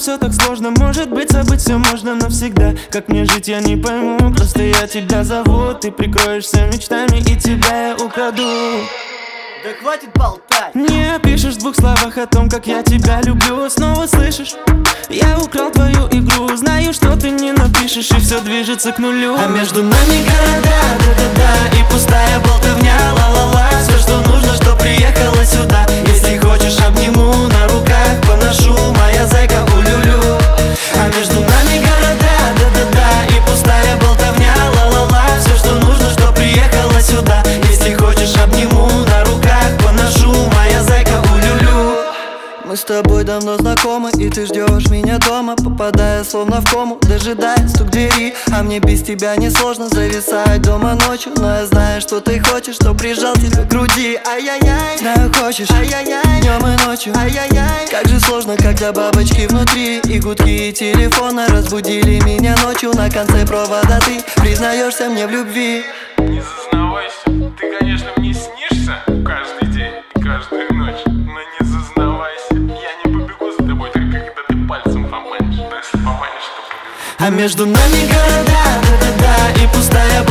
все так сложно. Может быть, забыть все можно навсегда. Как мне жить, я не пойму. Просто я тебя зову, ты прикроешься мечтами, и тебя я украду. Да хватит болтать. Не пишешь в двух словах о том, как я тебя люблю. Снова слышишь, я украл твою игру. Знаю, что ты не напишешь, и все движется к нулю. А между нами города, да-да-да, и пустая болтовня, ла-ла-ла. Все, что нужно, что приехала сюда. Если хочешь, обниму, на руках поношу, моя зайка, улюлю. А между нами города, да-да-да, и пустая болтовня, ла-ла-ла. Все, что нужно, что приехала сюда. Если хочешь, обниму, на руках поношу, моя зайка, улюлю. Мы с тобой давно знакомы, и ты ждешь меня дома, попадая словно в кому, дожидая стук двери. А мне без тебя несложно зависать дома ночью, но я знаю, что ты хочешь, что прижал тебя к груди. Ай-яй-яй, знаю, хочешь, ай-яй-яй, днем и ночью, ай-яй-яй. Как же сложно, когда бабочки внутри, и гудки телефона разбудили меня ночью. На конце провода ты признаешься мне в любви. Не зазнавайся, ты, конечно, мне снишься каждый день и каждую ночь, но не зазнавайся, я не побегу за тобой, только когда ты пальцем поманишь, но если поманишь, то побегу. А между нами города, да-да-да, и пустая